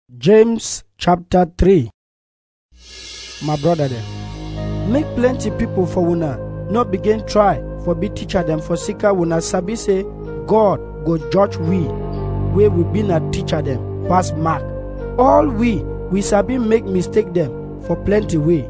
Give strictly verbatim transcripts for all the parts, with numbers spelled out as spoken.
James chapter three. My brother dem, make plenty people for una not begin try for be teacher them for sika una sabi say God go judge we where we been a teacher them pass mark. All we we sabi make mistake them for plenty way.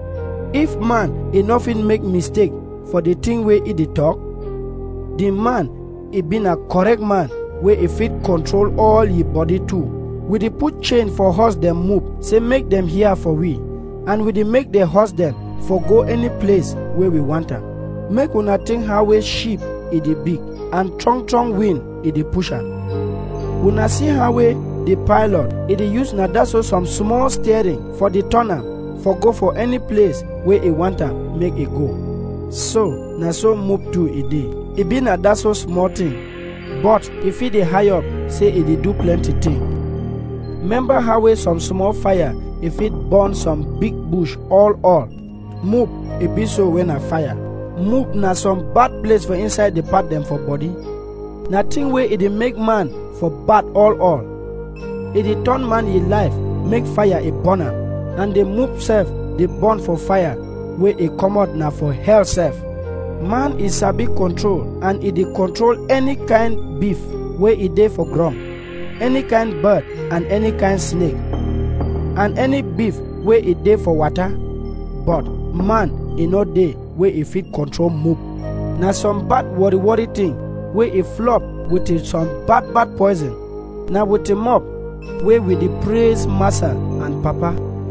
If man enough in make mistake for the thing where he dey talk, the man he been a correct man where he fit control all ye body too. We dey put chain for horse them move, say make them here for we, and we dey make the horse them for go any place where we want am. Make una think how we sheep e dey big, and strong strong wind e dey push am. Una see how we the pilot e dey use na that so some small steering for the turn am for go for any place where e want am make e go. So na so move too e dey. E be na that so small thing, but if e dey high up, say e dey do plenty thing. Remember how we some small fire if it burn some big bush all all. Move it be so when a fire. Move na some bad place for inside the part them for body. Nothing way it dey make man for bad all all. It dey turn man in life make fire a burner, and the move self they burn for fire where it come out na for hell self. Man is sabi control, and it dey control any kind beef where it dey for ground, any kind bird and any kind snake, and any beef where it dey for water. But man e no dey where e fit control move. Na some bad worry worry thing where e flop with it some bad bad poison. Na with him up where we dey praise massa and papa,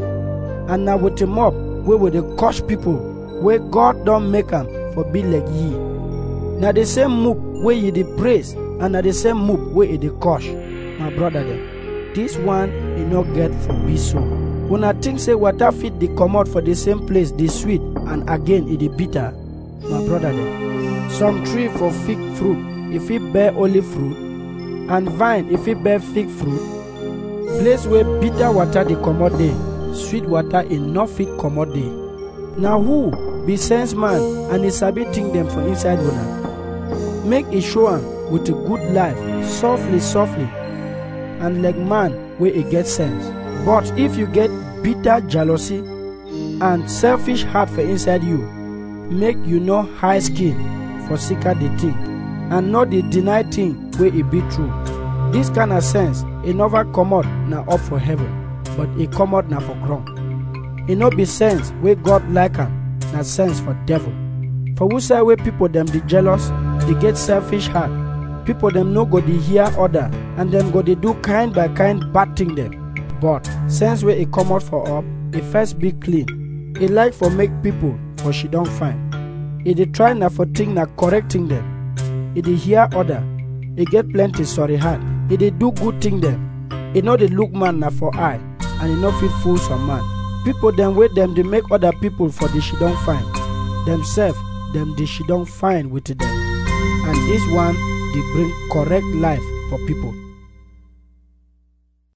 and na with him up where we dey curse people where God don't make am for be like ye. Na the same move where you dey praise, and na the same move where e dey curse. My brother dem, this one e no get for be so. Una think say water fit dey comot for the same place dey sweet, and again e dey bitter. My brother dem, some tree for fig fruit if it bear only fruit, and vine if it bear fig fruit. Place where bitter water dey comot dey, sweet water e no fit comot dey. Now who be sense man and e sabi think them for inside una? Make e show am with a good life, softly softly, and like man where it get sense. But if you get bitter jealousy and selfish heart for inside you, make you no high skin for seeker the thing, and not the deny thing where it be true. This kind of sense it never come out now up for heaven, but it come out now for ground. It not be sense where God like am, na sense for devil. For who say where people them be jealous, they get selfish heart. People them no go dey hear order, and them go dey do kind by kind bad thing them. But sense where it come out for up, it first be clean. It like for make people for she don't find. It dey try na for thing na correcting them. It dey hear order. It get plenty sorry heart. It dey do good thing them. It know dey look man na for eye, and it no fit fool some man. People them with them they make other people for the she don't find. Themself them the she don't find with them. And this one they bring correct life for people.